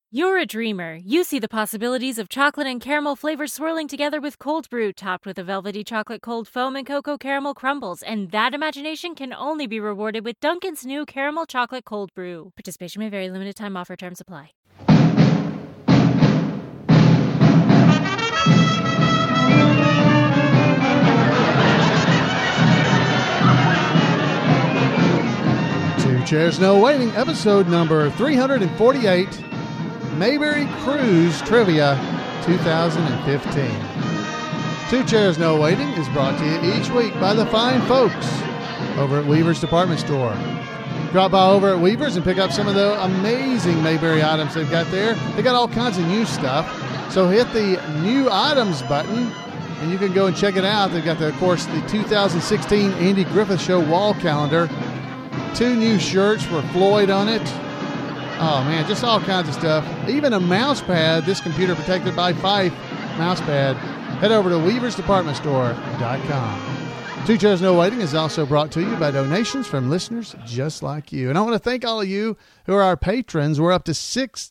You're a dreamer. You see the possibilities of chocolate and caramel flavors swirling together with cold brew, topped with a velvety chocolate cold foam and cocoa caramel crumbles. And that imagination can only be rewarded with Dunkin's new caramel chocolate cold brew. Participation may vary. Limited time offer. Terms apply. Two Chairs No Waiting, episode number 348. Mayberry Cruise Trivia 2015. Two Chairs No Waiting is brought to you each week by the fine folks over at Weaver's Department Store. Drop by over at Weaver's and pick up some of the amazing Mayberry items they've got there. They got all kinds of new stuff. So hit the new items button and you can go and check it out. They've got, of course, the 2016 Andy Griffith Show wall calendar. 2 new shirts for Floyd on it. Oh, man, just all kinds of stuff. Even a mouse pad, this computer protected by Fife mouse pad. Head over to weaversdepartmentstore.com. Two Chairs No Waiting is also brought to you by donations from listeners just like you. And I want to thank all of you who are our patrons. We're up to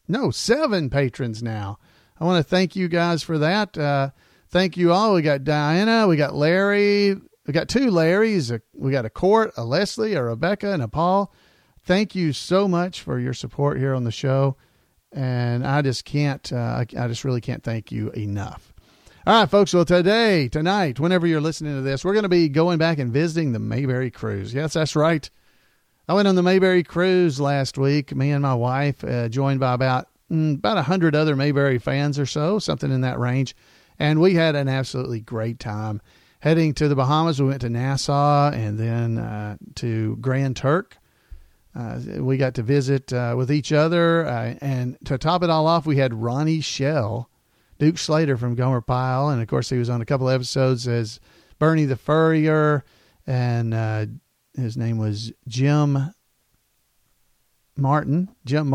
7 patrons now. I want to thank you guys for that. Thank you all. We got Diana, we got Larry, we got 2 Larrys, we got a Court, a Leslie, a Rebecca, and a Paul. Thank you so much for your support here on the show. And I just can't, I just really can't thank you enough. All right, folks. Well, tonight, whenever you're listening to this, we're going to be going back and visiting the Mayberry Cruise. Yes, that's right. I went on the Mayberry Cruise last week. Me and my wife, joined by about 100 other Mayberry fans or so, something in that range. And we had an absolutely great time. Heading to the Bahamas, we went to Nassau and then to Grand Turk. We got to visit with each other. And to top it all off, we had Ronnie Shell, Duke Slater from Gomer Pyle. And, of course, he was on a couple episodes as Bernie the Furrier. And his name was Jim Martin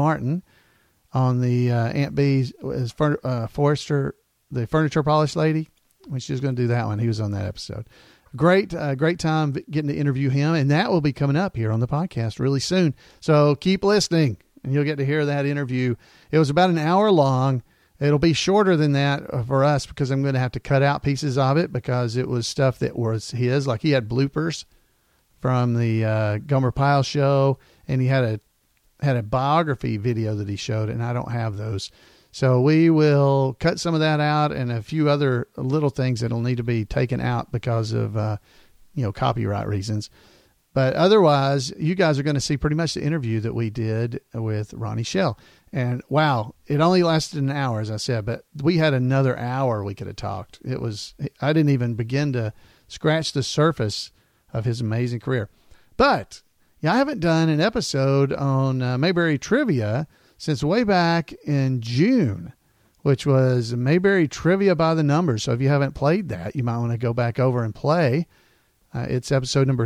on the Aunt B's as Forrester, the furniture polish lady. When she was going to do that one, he was on that episode. Great time getting to interview him, and that will be coming up here on the podcast really soon. So keep listening, and you'll get to hear that interview. It was about an hour long. It'll be shorter than that for us because I'm going to have to cut out pieces of it because it was stuff that was his. Like he had bloopers from the Gomer Pyle show, and he had a biography video that he showed, and I don't have those. So we will cut some of that out and a few other little things that'll need to be taken out because of, copyright reasons. But otherwise, you guys are going to see pretty much the interview that we did with Ronnie Shell. And wow, it only lasted an hour, as I said, but we had another hour we could have talked. I didn't even begin to scratch the surface of his amazing career. But I haven't done an episode on Mayberry Trivia since way back in June, which was Mayberry Trivia by the Numbers. So if you haven't played that, you might want to go back over and play. It's episode number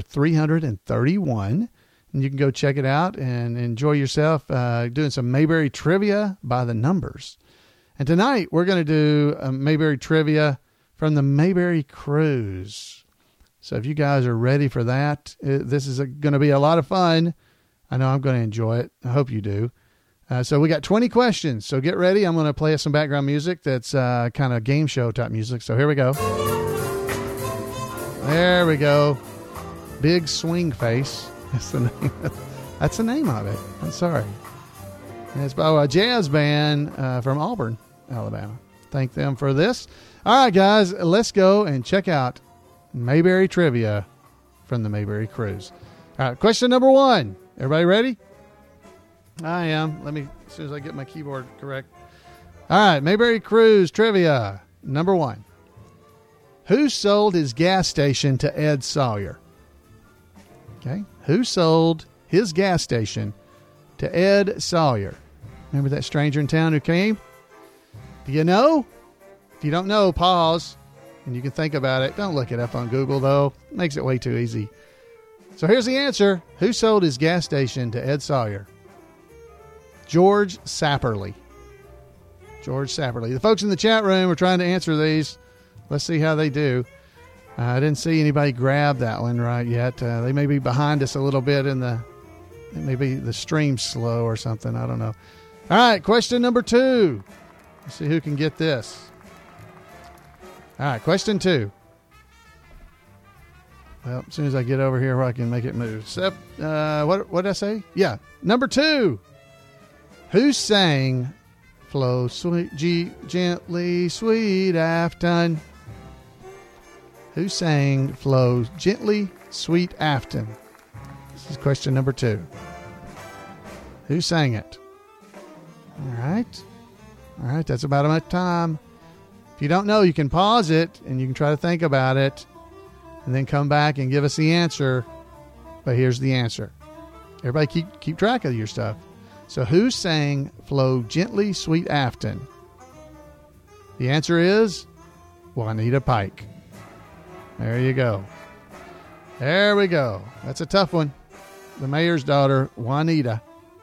331, and you can go check it out and enjoy yourself doing some Mayberry Trivia by the Numbers. And tonight we're going to do Mayberry Trivia from the Mayberry Cruise. So if you guys are ready for that, this is going to be a lot of fun. I know I'm going to enjoy it. I hope you do. So we got 20 questions. So get ready. I'm going to play some background music that's kind of game show type music. So here we go. There we go. Big Swing Face. That's the name. That's the name of it. I'm sorry. And it's by a jazz band from Auburn, Alabama. Thank them for this. All right, guys, let's go and check out Mayberry Trivia from the Mayberry Cruise. All right, question number 1. Everybody ready? I am. Let me, as soon as I get my keyboard correct. All right, Mayberry Cruise Trivia. Number 1. Who sold his gas station to Ed Sawyer? Okay. Who sold his gas station to Ed Sawyer? Remember that stranger in town who came? Do you know? If you don't know, pause, and you can think about it. Don't look it up on Google, though. It makes it way too easy. So here's the answer. Who sold his gas station to Ed Sawyer? George Sapperly. George Sapperly. The folks in the chat room are trying to answer these. Let's see how they do. I didn't see anybody grab that one right yet. They may be behind us a little bit in the, maybe the stream's slow or something. I don't know. All right, question number 2. Let's see who can get this. All right, question 2. Well, as soon as I get over here where I can make it move. What did I say? Yeah, number 2. Who sang Flow Sweet Gently Sweet Afton? Who sang Flow Gently Sweet Afton? This is question number 2. Who sang it? All right, that's about enough time. If you don't know, you can pause it and you can try to think about it and then come back and give us the answer. But here's the answer. Everybody keep track of your stuff. So who sang Flow Gently Sweet Afton? The answer is Juanita Pike. There you go. There we go. That's a tough one. The mayor's daughter, Juanita.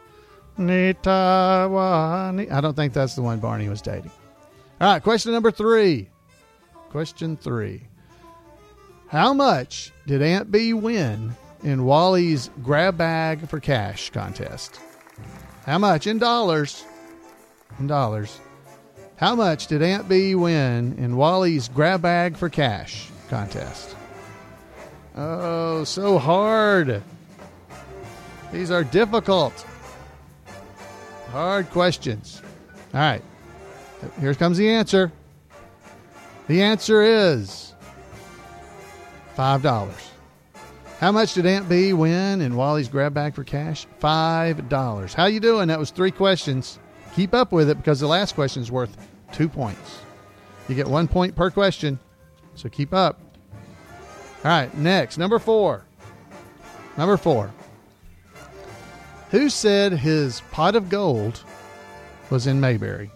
Juanita. I don't think that's the one Barney was dating. All right, question number 3. Question 3. How much did Aunt Bee win in Wally's Grab Bag for Cash contest? How much in dollars? In dollars. How much did Aunt Bee win in Wally's Grab Bag for Cash contest? Oh, so hard. These are difficult. Hard questions. All right. Here comes the answer. The answer is $5. How much did Aunt Bee win in Wally's Grab Bag for Cash? $5. How you doing? That was 3 questions. Keep up with it because the last question is worth 2 points. You get 1 point per question, so keep up. All right, next, number 4. Number 4. Who said his pot of gold was in Mayberry?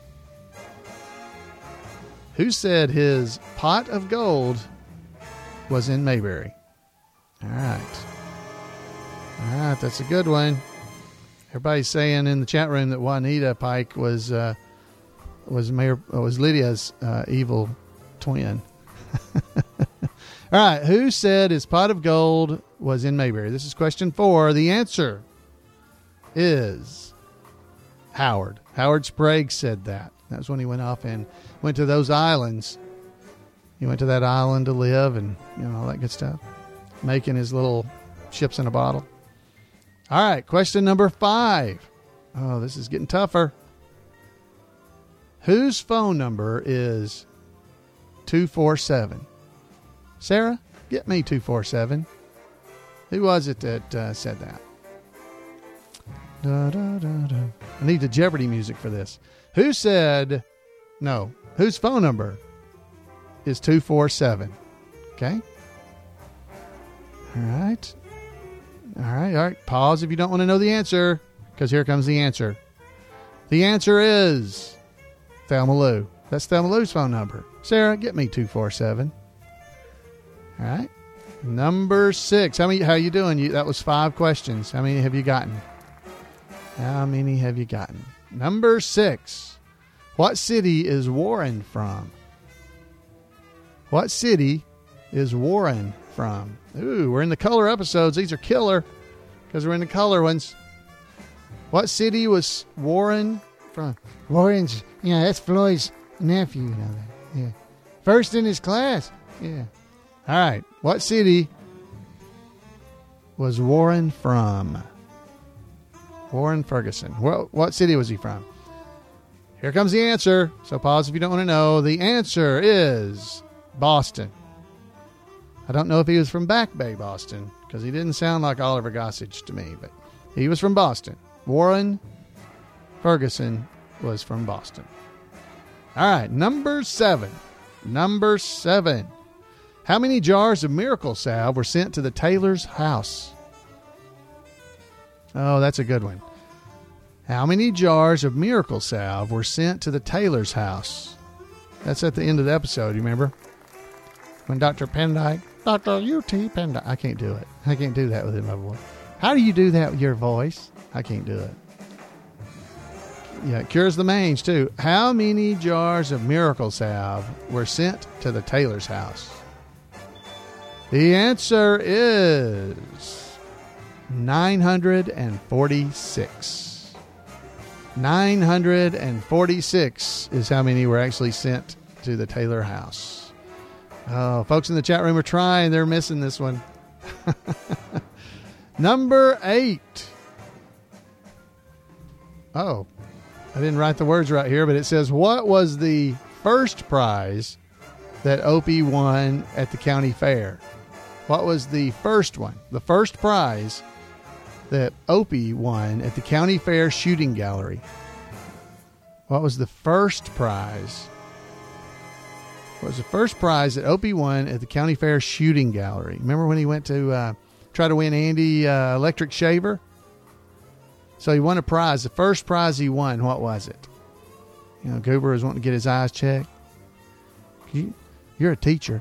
Who said his pot of gold was in Mayberry? All right, that's a good one. Everybody's saying in the chat room that Juanita Pike was Lydia's evil twin. All right, who said his pot of gold was in Mayberry? This is question 4. The answer is Howard. Howard Sprague said that. That's when he went off and went to those islands. He went to that island to live and all that good stuff, making his little ships in a bottle. All right, question number 5. Oh, this is getting tougher. Whose phone number is 247? Sarah, get me 247. Who was it that said that? Da, da, da, da. I need the Jeopardy music for this. Whose phone number is 247? Okay. All right. Pause if you don't want to know the answer, because here comes the answer. The answer is Thelma Lou. That's Thelma Lou's phone number. Sarah, get me 247. All right. Number 6. How you doing? That was 5 questions. How many have you gotten? Number 6. What city is Warren from? What city is Warren from? Ooh, we're in the color episodes. These are killer because we're in the color ones. What city was Warren from? Warren's, that's Floyd's nephew. Yeah. First in his class. Yeah. All right. What city was Warren from? Warren Ferguson. What city was he from? Here comes the answer. So pause if you don't want to know. The answer is Boston. I don't know if he was from Back Bay, Boston, because he didn't sound like Oliver Gossage to me, but he was from Boston. Warren Ferguson was from Boston. All right, number 7. How many jars of miracle salve were sent to the tailor's house? Oh, that's a good one. How many jars of miracle salve were sent to the tailor's house? That's at the end of the episode, you remember? When Dr. Pendyke, Dr. U.T. Pendyke, I can't do it. I can't do that with my voice. How do you do that with your voice? I can't do it. Yeah, it cures the mange, too. How many jars of miracle salve were sent to the tailor's house? The answer is 946. 946 is how many were actually sent to the Taylor house. Oh, folks in the chat room are trying. They're missing this one. Number 8. Oh, I didn't write the words right here, but it says, what was the first prize that Opie won at the county fair? What was the first one? The first prize that Opie won at the county fair shooting gallery. What was the first prize? What was the first prize that Opie won at the county fair shooting gallery? Remember when he went to try to win Andy electric shaver? So he won a prize. The first prize he won, what was it? You know, Goober was wanting to get his eyes checked. You're a teacher.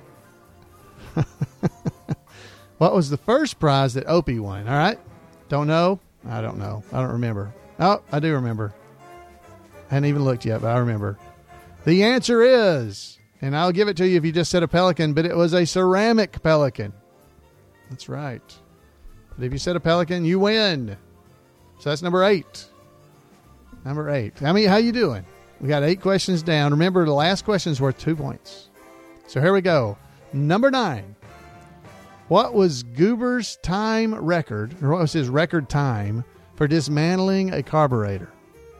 What was the first prize that Opie won? All right. Don't know? I don't know. I don't remember. Oh, I do remember. I hadn't even looked yet, but I remember. The answer is, and I'll give it to you if you just said a pelican, but it was a ceramic pelican. That's right. But if you said a pelican, you win. So that's number 8. Number 8. How you doing? We got 8 questions down. Remember, the last question is worth 2 points. So here we go. Number 9. What was Goober's time record, or what was his record time for dismantling a carburetor?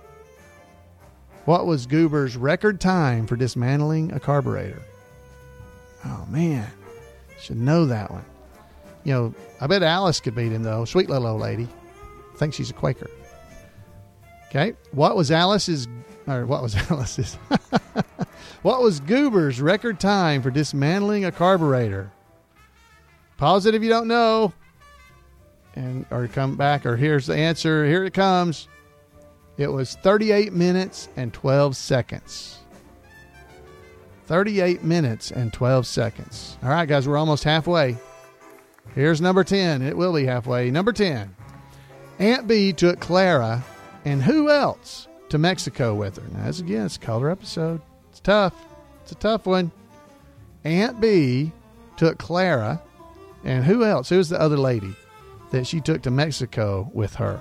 What was Goober's record time for dismantling a carburetor? Oh, man. Should know that one. You know, I bet Alice could beat him, though. Sweet little old lady. I think she's a Quaker. Okay. What was Alice's... What was Goober's record time for dismantling a carburetor? Pause it if you don't know. Or come back, or here's the answer. Here it comes. It was 38 minutes and 12 seconds. 38 minutes and 12 seconds. All right, guys, we're almost halfway. Here's number 10. It will be halfway. Number 10. Aunt Bee took Clara and who else to Mexico with her? Now, as again, it's a color episode. It's tough. It's a tough one. Aunt Bee took Clara and who else? Who's the other lady that she took to Mexico with her?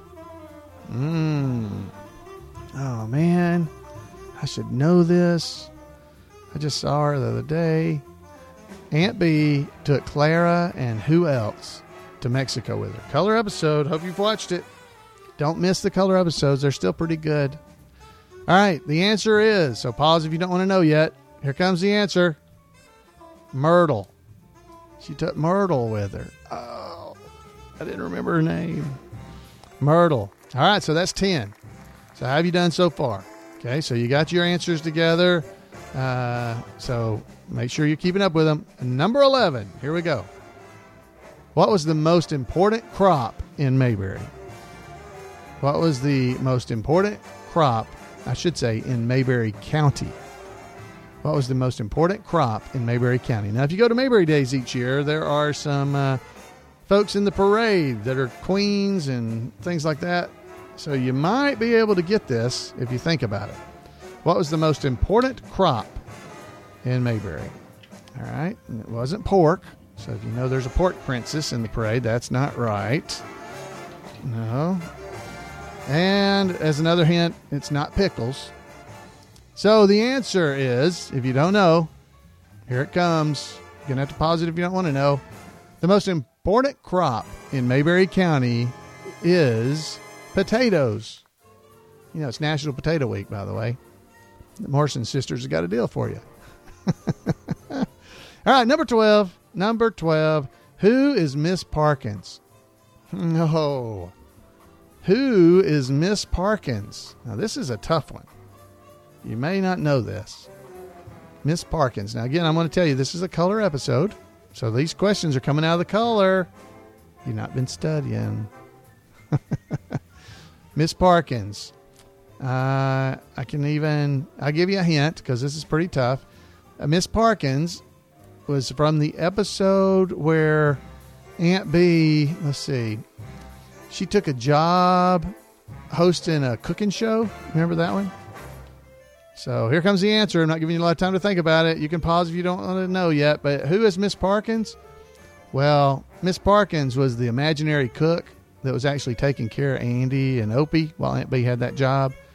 Oh, man. I should know this. I just saw her the other day. Aunt Bee took Clara and who else to Mexico with her? Color episode. Hope you've watched it. Don't miss the color episodes. They're still pretty good. All right. The answer is, so pause if you don't want to know yet. Here comes the answer. Myrtle. She took Myrtle with her. Oh, I didn't remember her name. Myrtle. All right, so that's 10. So how have you done so far? Okay, so you got your answers together. So make sure you're keeping up with them. Number 11. Here we go. What was the most important crop in Mayberry? What was the most important crop, I should say, in Mayberry County? What was the most important crop in Mayberry County? Now, if you go to Mayberry Days each year, there are some folks in the parade that are queens and things like that. So you might be able to get this if you think about it. What was the most important crop in Mayberry? All right. And it wasn't pork. So if you know there's a pork princess in the parade, that's not right. No. And as another hint, it's not pickles. So the answer is, if you don't know, here it comes. You're going to have to pause it if you don't want to know. The most important crop in Mayberry County is potatoes. You know, it's National Potato Week, by the way. The Morrison sisters have got a deal for you. All right, number 12. Number 12. Who is Miss Parkins? No. Who is Miss Parkins? Now, this is a tough one. You may not know this. Miss Parkins. Now, again, I'm going to tell you, this is a color episode. So these questions are coming out of the color. You've not been studying. Miss Parkins. I'll give you a hint because this is pretty tough. Miss Parkins was from the episode where Aunt Bee, let's see, she took a job hosting a cooking show. Remember that one? So here comes the answer. I'm not giving you a lot of time to think about it. You can pause if you don't want to know yet. But who is Miss Parkins? Well, Miss Parkins was the imaginary cook that was actually taking care of Andy and Opie while Aunt Bee had that job.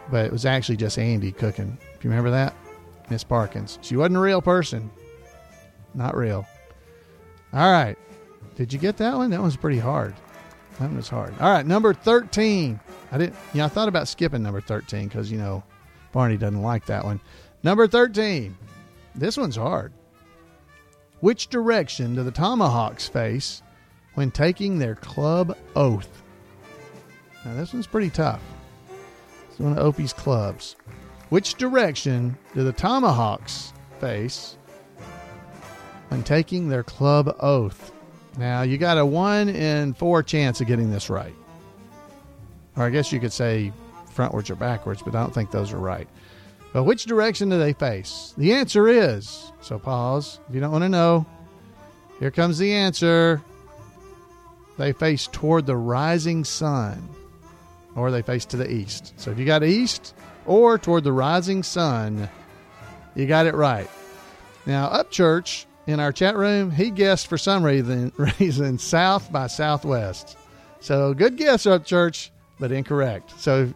but it was actually just Andy cooking. If you remember that, Miss Parkins. She wasn't a real person. Not real. All right. Did you get that one? That one's pretty hard. That one was hard. All right, number 13. I thought about skipping number 13 because, Barney doesn't like that one. Number 13. This one's hard. Which direction do the Tomahawks face when taking their club oath? Now, this one's pretty tough. It's one of Opie's clubs. Which direction do the Tomahawks face when taking their club oath? Now, you got a 1 in 4 chance of getting this right. Or I guess you could say frontwards or backwards, but I don't think those are right. But which direction do they face? The answer is, so pause if you don't want to know. Here comes the answer. They face toward the rising sun, or they face to the east. So if you got east or toward the rising sun, you got it right. Now, Upchurch in our chat room, he guessed for some reason south by southwest. So good guess, Upchurch, but incorrect. So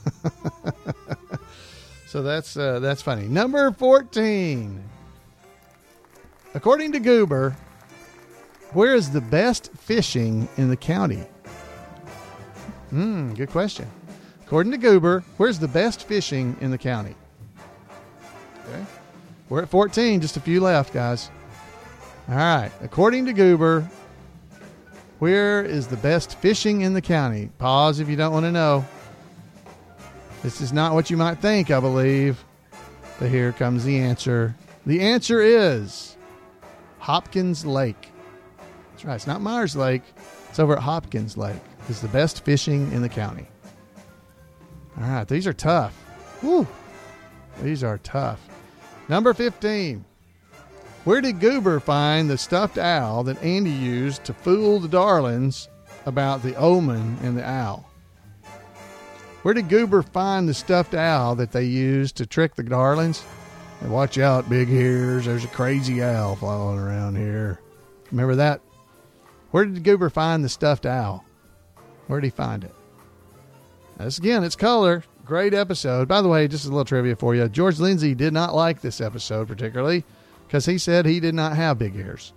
so that's funny. Number 14. According to Goober, where is the best fishing in the county? Good question. According to Goober, where's the best fishing in the county? Okay. We're at 14, just a few left, guys. All right. According to Goober, where is the best fishing in the county? Pause if you don't want to know. This is not what you might think, I believe. But here comes the answer. The answer is Hopkins Lake. That's right. It's not Myers Lake. It's over at Hopkins Lake. It's the best fishing in the county. All right. These are tough. Woo. These are tough. Number 15. Where did Goober find the stuffed owl that Andy used to fool the Darlings about the omen and the owl? Where did Goober find the stuffed owl that they used to trick the Darlings? And watch out, big ears. There's a crazy owl following around here. Remember that? Where did Goober find the stuffed owl? Where did he find it? This again, it's color. Great episode. By the way, just a little trivia for you. George Lindsay did not like this episode particularly because he said he did not have big ears.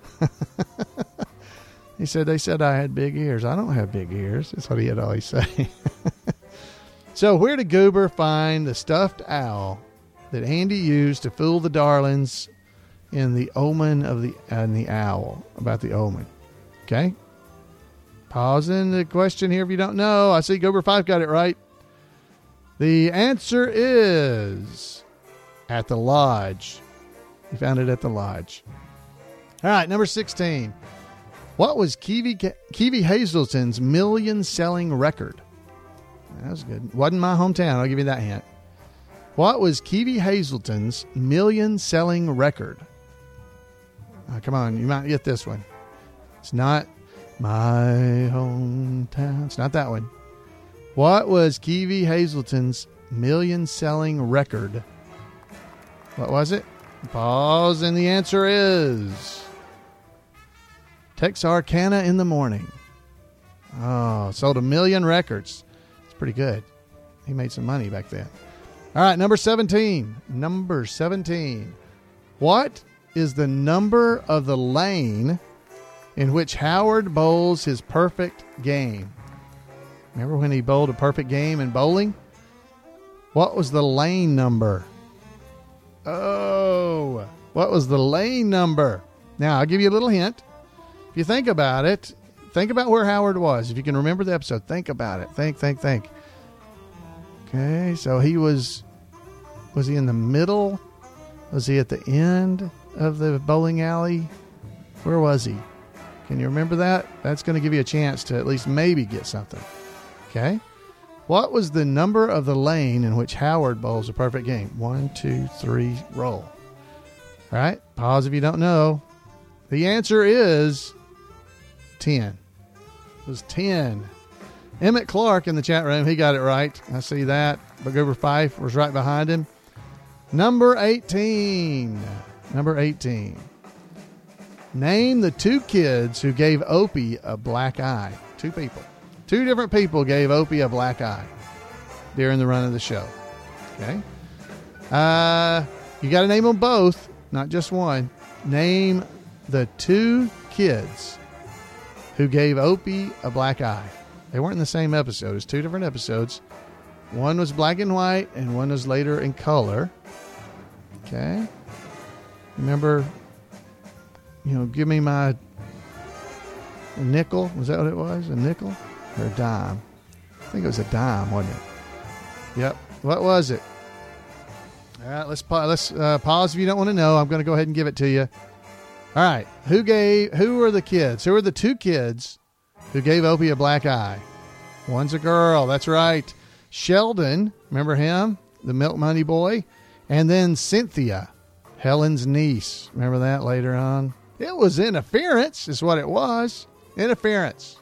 They said I had big ears. I don't have big ears. That's what he had always say. So where did Goober find the stuffed owl that Andy used to fool the Darlings in the omen of the owl, about the omen? Okay. Pausing the question here if you don't know. I see Goober 5 got it right. The answer is at the lodge. He found it at the lodge. All right, number 16. What was Kiwi Hazelton's million-selling record? That was good. Wasn't my hometown. I'll give you that hint. What was Kiwi Hazelton's million-selling record? Come on, you might get this one. It's not my hometown. It's not that one. What was Kiwi Hazelton's million-selling record? What was it? Pause, and the answer is Texarkana in the Morning. Oh, sold 1 million records. It's pretty good. He made some money back then. All right, number 17. Number 17. What is the number of the lane in which Howard bowls his perfect game? Remember when he bowled a perfect game in bowling? What was the lane number? Oh, what was the lane number? Now, I'll give you a little hint. If you think about it, think about where Howard was. If you can remember the episode, think about it. Think. Okay, so was he in the middle? Was he at the end of the bowling alley? Where was he? Can you remember that? That's going to give you a chance to at least maybe get something. Okay. What was the number of the lane in which Howard bowls a perfect game? 1, 2, 3, roll. All right. Pause if you don't know. The answer is 10. It was 10. Emmett Clark in the chat room, he got it right. I see that. But Goober Fife was right behind him. Number 18. Number 18. Name the 2 kids who gave Opie a black eye. 2 people. 2 different people gave Opie a black eye. during the run of the show. Okay. You got to name them both, not just one. Name the two kids who gave Opie a black eye. They weren't in the same episode. It's two different episodes. One was black and white, and one was later in color. Okay. Remember, give me my nickel. Was that what it was? A nickel or a dime? I think it was a dime, wasn't it? Yep. What was it? All right, let's pause if you don't want to know. I'm going to go ahead and give it to you. All right. Who were the kids? Who were the two kids who gave Opie a black eye? One's a girl. That's right. Sheldon, remember him? The Milk Money boy. And then Cynthia, Helen's niece. Remember that later on? It was interference is what it was. Interference.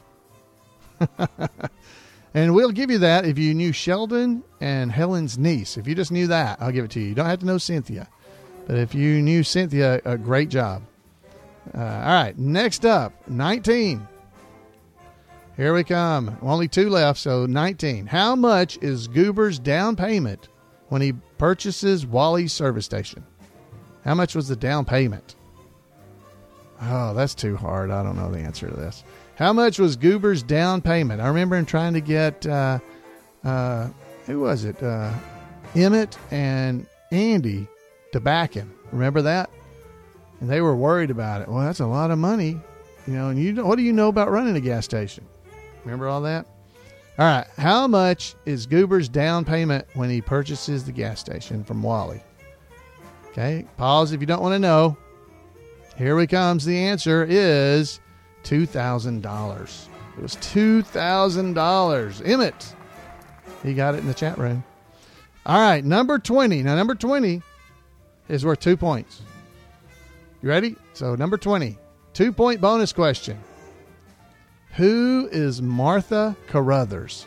And we'll give you that if you knew Sheldon and Helen's niece. If you just knew that, I'll give it to you. You don't have to know Cynthia. But if you knew Cynthia, a great job. All right, next up, 19. Here we come. Only two left, so 19. How much is Goober's down payment when he purchases Wally's service station? How much was the down payment? Oh, that's too hard. I don't know the answer to this. How much was Goober's down payment? I remember him trying to get, who was it? Emmett and Andy to back him. Remember that? And they were worried about it. Well, that's a lot of money. And what do you know about running a gas station? Remember all that? All right. How much is Goober's down payment when he purchases the gas station from Wally? Okay. Pause if you don't want to know. Here we comes. The answer is $2,000. It was $2,000. Emmett. He got it in the chat room. All right. Number 20. Now, number 20 is worth 2 points. You ready? So, number 20. 2-point bonus question. Who is Martha Carruthers?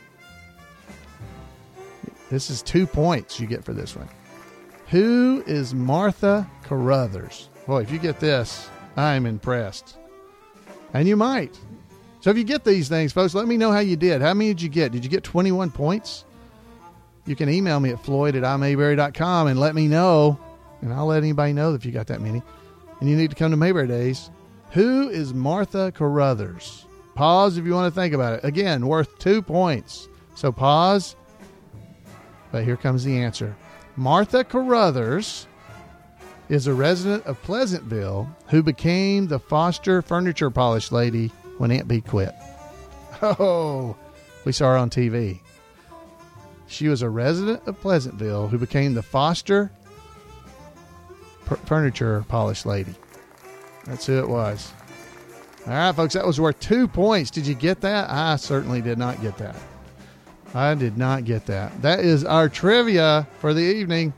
This is 2 points you get for this one. Who is Martha Carruthers? Boy, if you get this, I'm impressed. And you might. So if you get these things, folks, let me know how you did. How many did you get? Did you get 21 points? You can email me at floyd@imayberry.com and let me know. And I'll let anybody know if you got that many. And you need to come to Mayberry Days. Who is Martha Carruthers? Pause if you want to think about it. Again, worth 2 points. So pause. But here comes the answer. Martha Carruthers is a resident of Pleasantville who became the Foster furniture polish lady when Aunt Bee quit. Oh, we saw her on TV. She was a resident of Pleasantville who became the Foster furniture polish lady. That's who it was. All right, folks, that was worth 2 points. Did you get that? I certainly did not get that. I did not get that. That is our trivia for the evening.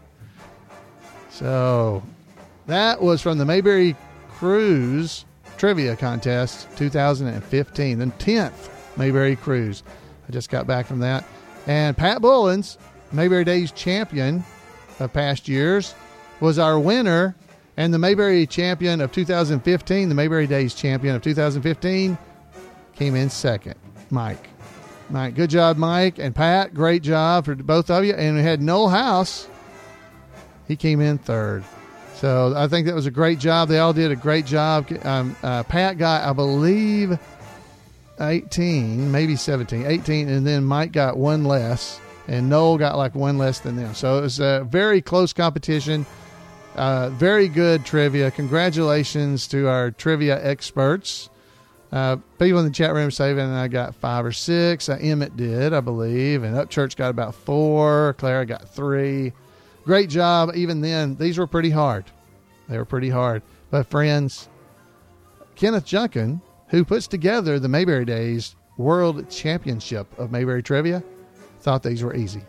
So that was from the Mayberry Cruise Trivia Contest 2015, the 10th Mayberry Cruise. I just got back from that. And Pat Bullens, Mayberry Days champion of past years, was our winner. And the Mayberry champion of 2015, the Mayberry Days champion of 2015, came in second. Mike, good job, Mike. And Pat, great job for both of you. And we had Noel House. He came in third. So I think that was a great job. They all did a great job. Pat got, I believe, 18, maybe 17, 18. And then Mike got one less. And Noel got like one less than them. So it was a very close competition. Very good trivia. Congratulations to our trivia experts. People in the chat room saying I got 5 or 6. Emmett did, I believe. And Upchurch got about 4. Clara got 3. Great job. Even then, these were pretty hard. They were pretty hard. But friends, Kenneth Junkin, who puts together the Mayberry Days World Championship of Mayberry Trivia, thought these were easy.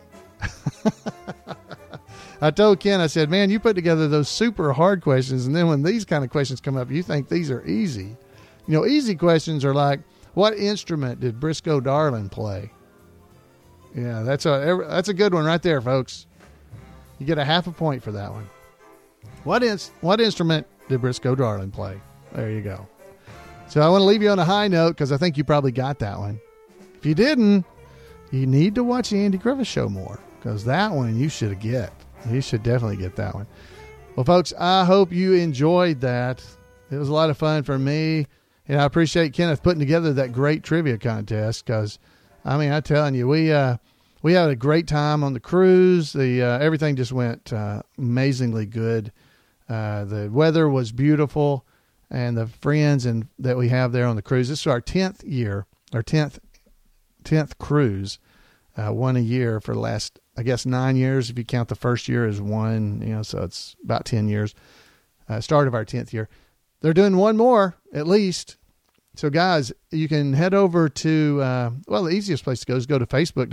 I told Ken, I said, man, you put together those super hard questions, and then when these kind of questions come up, you think these are easy. Easy questions are like, what instrument did Briscoe Darling play? Yeah, that's a good one right there, folks. You get a half a point for that one. What instrument did Briscoe Darling play? There you go. So I want to leave you on a high note because I think you probably got that one. If you didn't, you need to watch the Andy Griffith Show more, because that one you should get. You should definitely get that one. Well, folks, I hope you enjoyed that. It was a lot of fun for me, and I appreciate Kenneth putting together that great trivia contest, because, I mean, I'm telling you, we had a great time on the cruise. Everything just went amazingly good. The weather was beautiful, and the friends that we have there on the cruise. This is our 10th year, our 10th cruise, one a year for the last, I guess, 9 years, if you count the first year as one, so it's about 10 years, start of our 10th year. They're doing one more, at least. So, guys, you can head over to, the easiest place to go is go to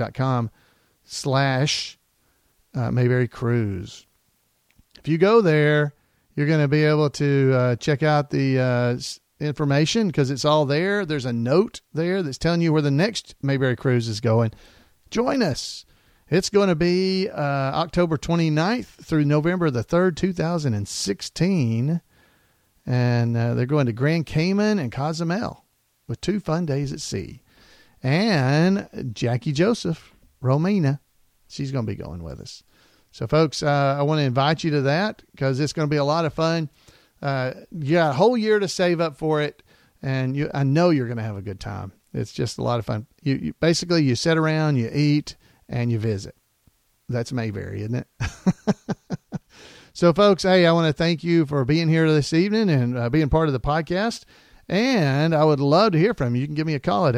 facebook.com/Mayberry Cruise. If you go there, you're going to be able to check out the information, because it's all there. There's a note there that's telling you where the next Mayberry Cruise is going. Join us. It's going to be October 29th through November the 3rd, 2016. And they're going to Grand Cayman and Cozumel with 2 fun days at sea. And Jackie Joseph, Romina, she's going to be going with us. So, folks, I want to invite you to that, because it's going to be a lot of fun. You got a whole year to save up for it, and I know you're going to have a good time. It's just a lot of fun. You basically, you sit around, you eat, and you visit. That's Mayberry, isn't it? So, folks, hey, I want to thank you for being here this evening and being part of the podcast. And I would love to hear from you. You can give me a call at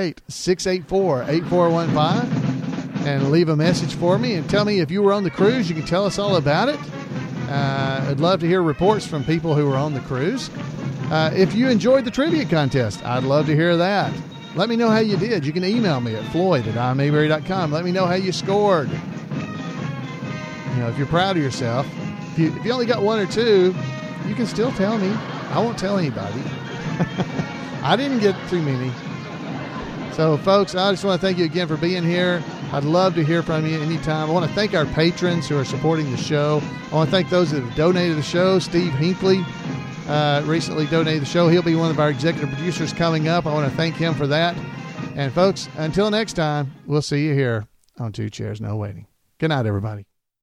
888-684-8415 and leave a message for me and tell me if you were on the cruise. You can tell us all about it. I'd love to hear reports from people who were on the cruise. If you enjoyed the trivia contest, I'd love to hear that. Let me know how you did. You can email me at floyd@imayberry.com. Let me know how you scored. If you're proud of yourself, if you only got 1 or 2, you can still tell me. I won't tell anybody. I didn't get too many. So, folks, I just want to thank you again for being here. I'd love to hear from you anytime. I want to thank our patrons who are supporting the show. I want to thank those that have donated the show. Steve Hinckley recently donated the show. He'll be one of our executive producers coming up. I want to thank him for that. And, folks, until next time, we'll see you here on Two Chairs No Waiting. Good night, everybody.